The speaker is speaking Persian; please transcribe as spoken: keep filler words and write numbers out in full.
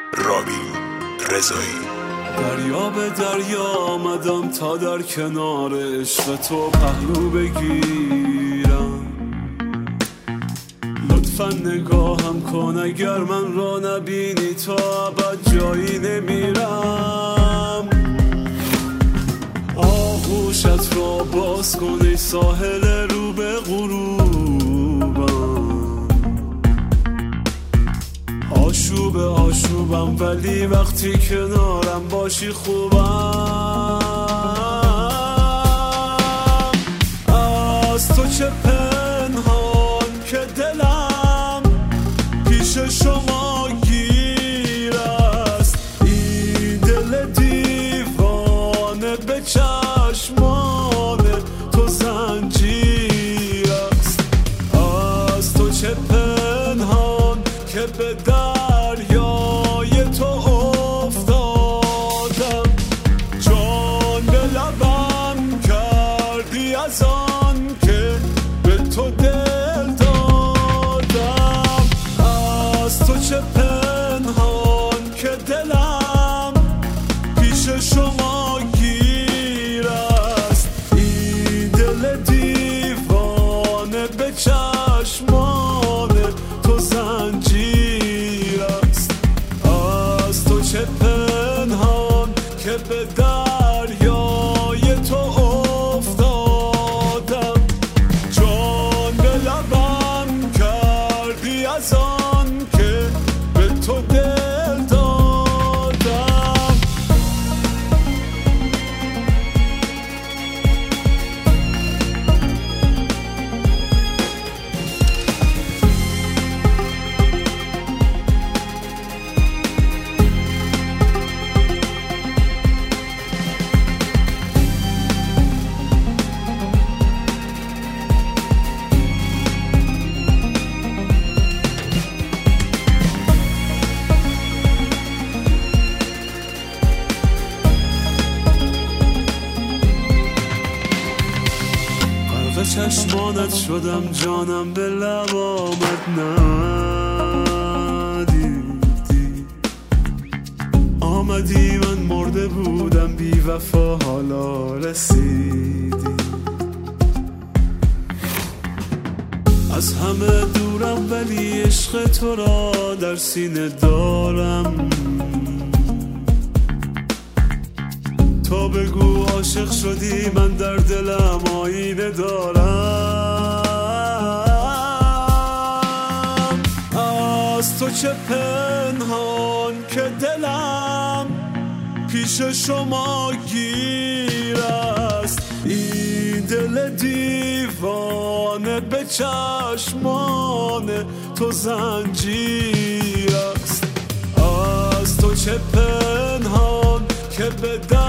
رابین رضایی. دریا به دریا آمدم تا در کنار عشق تو پهلو بگیرم. لطفا نگاهم کن اگر من را نبینی تا ابد جایی نمیرم. آغوشت را باز کن ای ساحل رو به غروبم. آشوب آشوبم ولی وقتی کنارم باشی خوبم. از تو چه پنهان که دلم پیش شما گیر است. این دل دیوانه به چشمان تو زنجیر است. از تو چه پنهان که به دریای تو افتادم. جان به لبم کردی از آن که به تو دل دادم. از تو چه پنهان که دلم پیش شما گیر است. این دل دیوانه به چشمان تو زنجیر است. از تو چه پنهان که به دریای تو افتادم. جان به لبم کردی از آن که به تو دل دادم. غرق چشمانت شدم جانم به لب آمد ندیدی. آمدی من مرده بودم بی وفا حالا رسیدی. از همه دورم ولی عشق تو را در سینه دارم. تو بگو عاشق شدی من در دلم آینه دارم. از تو چه پنهان که دلم پیش شما گیر است. این دل دیوانه به چشمان تو زنجیر است. از تو چه پنهان که به